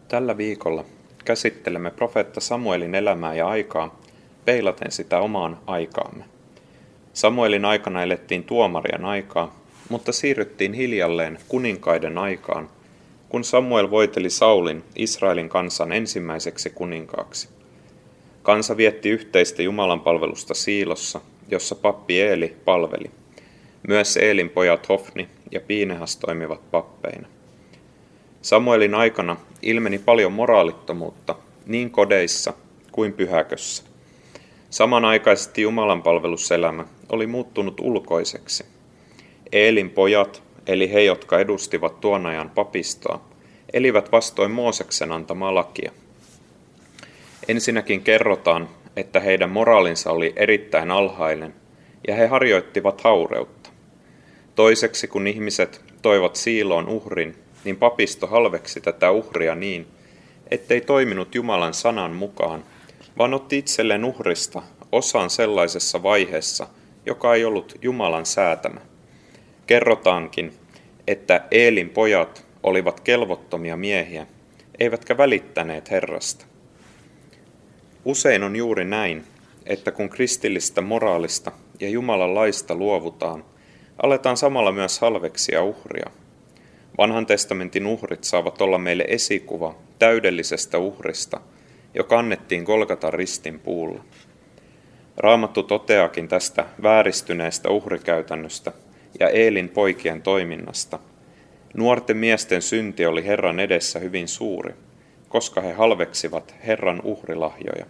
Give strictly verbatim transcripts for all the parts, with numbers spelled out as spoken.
Tällä viikolla käsittelemme profeetta Samuelin elämää ja aikaa peilaten sitä omaan aikaamme. Samuelin aikana elettiin tuomarien aikaa, mutta siirryttiin hiljalleen kuninkaiden aikaan, kun Samuel voiteli Saulin Israelin kansan ensimmäiseksi kuninkaaksi. Kansa vietti yhteistä jumalanpalvelusta Siilossa, jossa pappi Eeli palveli. Myös Eelin pojat Hofni ja Piinehas toimivat pappeina. Samuelin aikana ilmeni paljon moraalittomuutta niin kodeissa kuin pyhäkössä. Samanaikaisesti jumalanpalveluselämä oli muuttunut ulkoiseksi. Eelin pojat, eli he, jotka edustivat tuon ajan papistoa, elivät vastoin Mooseksen antamaa lakia. Ensinnäkin kerrotaan, että heidän moraalinsa oli erittäin alhainen ja he harjoittivat haureutta. Toiseksi, kun ihmiset toivat Siiloon uhrin, niin papisto halveksi tätä uhria niin, ettei toiminut Jumalan sanan mukaan, vaan otti itselleen uhrista osan sellaisessa vaiheessa, joka ei ollut Jumalan säätämä. Kerrotaankin, että Eelin pojat olivat kelvottomia miehiä, eivätkä välittäneet Herrasta. Usein on juuri näin, että kun kristillistä moraalista ja Jumalan laista luovutaan, aletaan samalla myös halveksia uhria. Vanhan testamentin uhrit saavat olla meille esikuva täydellisestä uhrista, joka annettiin Golgatan ristin puulla. Raamattu toteakin tästä vääristyneestä uhrikäytännöstä ja Eelin poikien toiminnasta. Nuorten miesten synti oli Herran edessä hyvin suuri, koska he halveksivat Herran uhrilahjoja.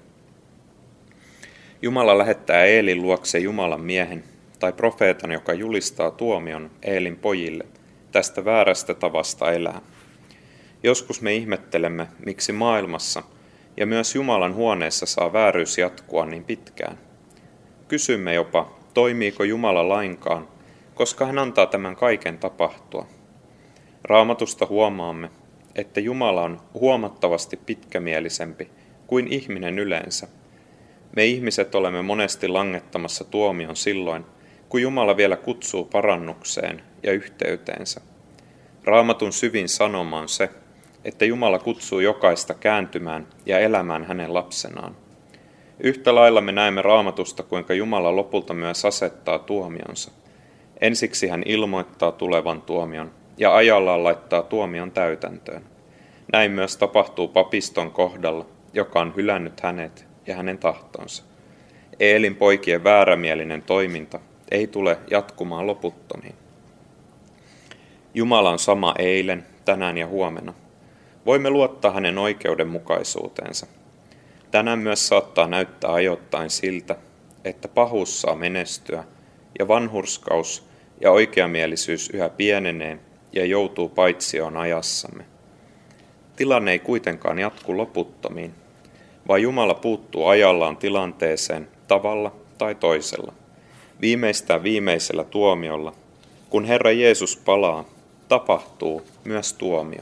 Jumala lähettää Eelin luokse Jumalan miehen tai profeetan, joka julistaa tuomion Eelin pojille tästä väärästä tavasta elää. Joskus me ihmettelemme, miksi maailmassa ja myös Jumalan huoneessa saa vääryys jatkua niin pitkään. Kysymme jopa, toimiiko Jumala lainkaan, koska hän antaa tämän kaiken tapahtua. Raamatusta huomaamme, että Jumala on huomattavasti pitkämielisempi kuin ihminen yleensä. Me ihmiset olemme monesti langettamassa tuomion silloin, kun Jumala vielä kutsuu parannukseen ja yhteyteensä. Raamatun syvin sanoma on se, että Jumala kutsuu jokaista kääntymään ja elämään hänen lapsenaan. Yhtä lailla me näemme Raamatusta, kuinka Jumala lopulta myös asettaa tuomionsa. Ensiksi hän ilmoittaa tulevan tuomion ja ajallaan laittaa tuomion täytäntöön. Näin myös tapahtuu papiston kohdalla, joka on hylännyt hänet ja hänen tahtonsa. Eelin poikien väärämielinen toiminta ei tule jatkumaan loputtomiin. Jumala on sama eilen, tänään ja huomenna. Voimme luottaa hänen oikeudenmukaisuuteensa. Tänään myös saattaa näyttää ajoittain siltä, että pahuus saa menestyä ja vanhurskaus ja oikeamielisyys yhä pienenee ja joutuu paitsioon ajassamme. Tilanne ei kuitenkaan jatku loputtomiin, vaan Jumala puuttuu ajallaan tilanteeseen tavalla tai toisella. Viimeistään viimeisellä tuomiolla, kun Herra Jeesus palaa, tapahtuu myös tuomio.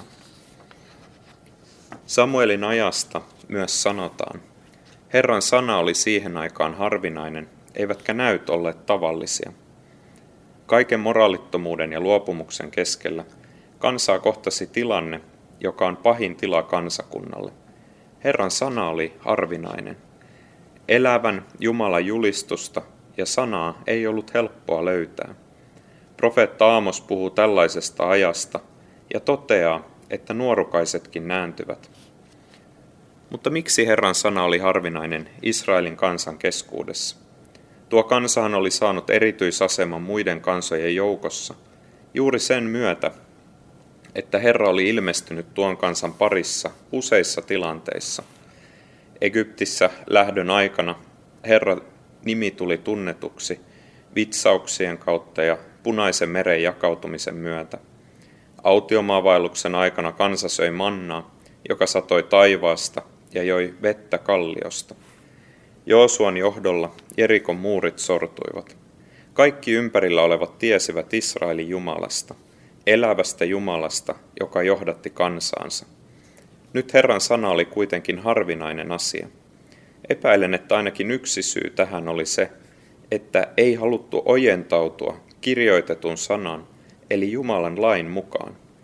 Samuelin ajasta myös sanotaan, Herran sana oli siihen aikaan harvinainen, eivätkä näyt olleet tavallisia. Kaiken moraalittomuuden ja luopumuksen keskellä kansaa kohtasi tilanne, joka on pahin tila kansakunnalle. Herran sana oli harvinainen. Elävän Jumalan julistusta ja sanaa ei ollut helppoa löytää. Profeetta Aamos puhuu tällaisesta ajasta ja toteaa, että nuorukaisetkin nääntyvät. Mutta miksi Herran sana oli harvinainen Israelin kansan keskuudessa? Tuo kansahan oli saanut erityisaseman muiden kansojen joukossa juuri sen myötä, että Herra oli ilmestynyt tuon kansan parissa useissa tilanteissa. Egyptissä lähdön aikana Herran nimi tuli tunnetuksi vitsauksien kautta ja Punaisen meren jakautumisen myötä. Autiomaavaelluksen aikana kansa söi mannaa, joka satoi taivaasta ja joi vettä kalliosta. Joosuan johdolla Jerikon muurit sortuivat. Kaikki ympärillä olevat tiesivät Israelin Jumalasta, elävästä Jumalasta, joka johdatti kansaansa. Nyt Herran sana oli kuitenkin harvinainen asia. Epäilen, että ainakin yksi syy tähän oli se, että ei haluttu ojentautua kirjoitetun sanan, eli Jumalan lain mukaan.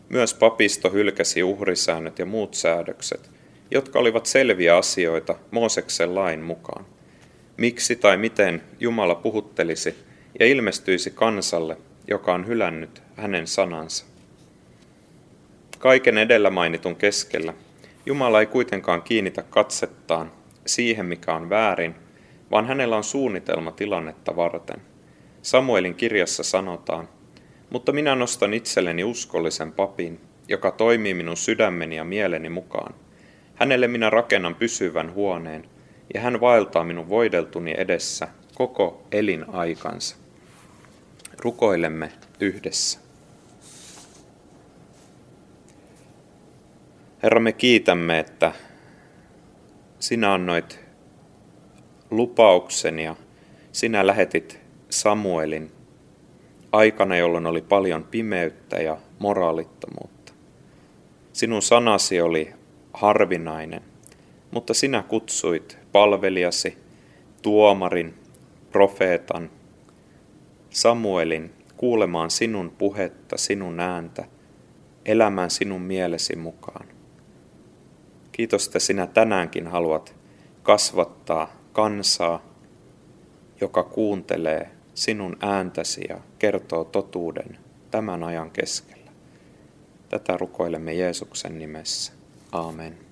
Myös papisto hylkäsi uhrisäännöt ja muut säädökset, jotka olivat selviä asioita Mooseksen lain mukaan. Miksi tai miten Jumala puhuttelisi ja ilmestyisi kansalle, joka on hylännyt hänen sanansa? Kaiken edellä mainitun keskellä Jumala ei kuitenkaan kiinnitä katsettaan siihen, mikä on väärin, vaan hänellä on suunnitelma tilannetta varten. Samuelin kirjassa sanotaan, mutta minä nostan itselleni uskollisen papin, joka toimii minun sydämeni ja mieleni mukaan. Hänelle minä rakennan pysyvän huoneen, ja hän vaeltaa minun voideltuni edessä koko elinaikansa. Rukoilemme yhdessä. Herra, me kiitämme, että sinä annoit lupauksen ja sinä lähetit Samuelin aikana, jolloin oli paljon pimeyttä ja moraalittomuutta. Sinun sanasi oli harvinainen, mutta sinä kutsuit palvelijasi, tuomarin, profeetan, Samuelin kuulemaan sinun puhetta, sinun ääntä, elämään sinun mielesi mukaan. Kiitos, että sinä tänäänkin haluat kasvattaa kansaa, joka kuuntelee sinun ääntäsi ja kertoo totuuden tämän ajan keskellä. Tätä rukoilemme Jeesuksen nimessä. Aamen.